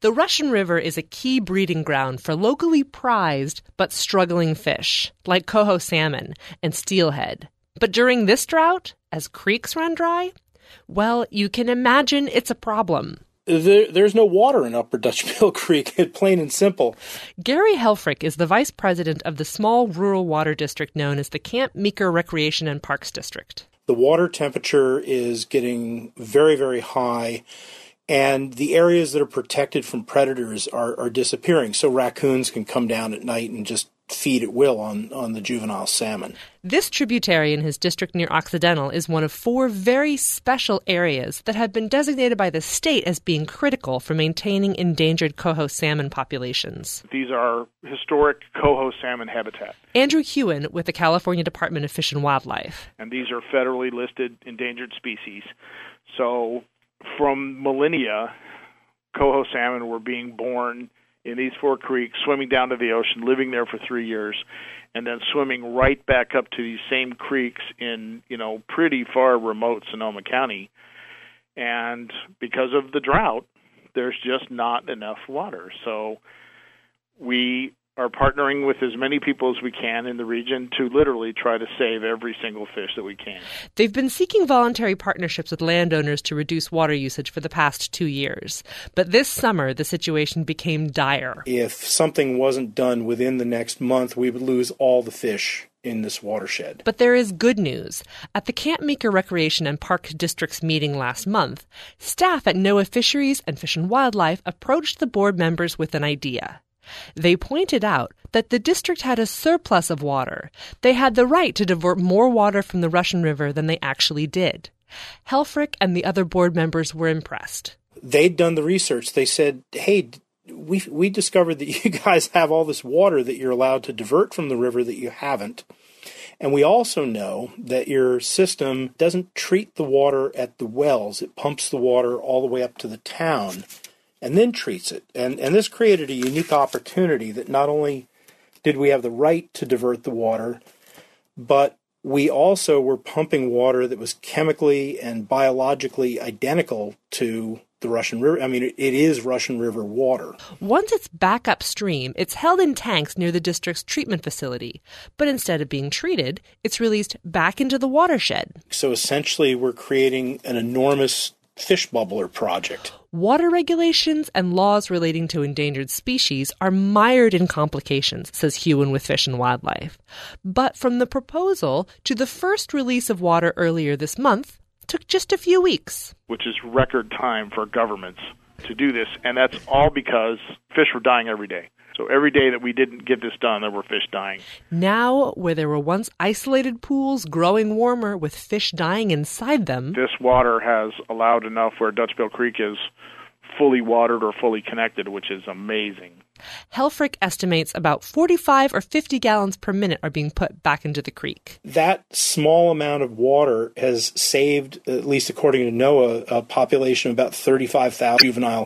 The Russian River is a key breeding ground for locally prized but struggling fish, like coho salmon and steelhead. But during this drought, as creeks run dry, well, you can imagine it's a problem. There's no water in Upper Dutchbill Creek, plain and simple. Gary Helfrich is the vice president of the small rural water district known as the Camp Meeker Recreation and Parks District. The water temperature is getting very, very high, and the areas that are protected from predators are disappearing, so raccoons can come down at night and just feed at will on the juvenile salmon. This tributary in his district near Occidental is one of 4 very special areas that have been designated by the state as being critical for maintaining endangered coho salmon populations. These are historic coho salmon habitat. Andrew Hewen with the California Department of Fish and Wildlife. And these are federally listed endangered species. So from millennia, coho salmon were being born in these 4 creeks, swimming down to the ocean, living there for 3 years, and then swimming right back up to these same creeks in, pretty far remote Sonoma County. And because of the drought, there's just not enough water. So we are partnering with as many people as we can in the region to literally try to save every single fish that we can. They've been seeking voluntary partnerships with landowners to reduce water usage for the past 2 years. But this summer, the situation became dire. If something wasn't done within the next month, we would lose all the fish in this watershed. But there is good news. At the Camp Meeker Recreation and Park District's meeting last month, staff at NOAA Fisheries and Fish and Wildlife approached the board members with an idea. They pointed out that the district had a surplus of water. They had the right to divert more water from the Russian River than they actually did. Helfrich and the other board members were impressed. They'd done the research. They said, hey, we discovered that you guys have all this water that you're allowed to divert from the river that you haven't. And we also know that your system doesn't treat the water at the wells. It pumps the water all the way up to the town and then treats it. And this created a unique opportunity that not only did we have the right to divert the water, but we also were pumping water that was chemically and biologically identical to the Russian River. I mean, it is Russian River water. Once it's back upstream, it's held in tanks near the district's treatment facility. But instead of being treated, it's released back into the watershed. So essentially, we're creating an enormous fish bubbler project. Water regulations and laws relating to endangered species are mired in complications, says Hewen with Fish and Wildlife. But from the proposal to the first release of water earlier this month took just a few weeks. Which is record time for governments to do this, and that's all because fish were dying every day. So every day that we didn't get this done, there were fish dying. Now, where there were once isolated pools growing warmer with fish dying inside them, this water has allowed enough where Dutchbill Creek is fully watered or fully connected, which is amazing. Helfrich estimates about 45 or 50 gallons per minute are being put back into the creek. That small amount of water has saved, at least according to NOAA, a population of about 35,000 juvenile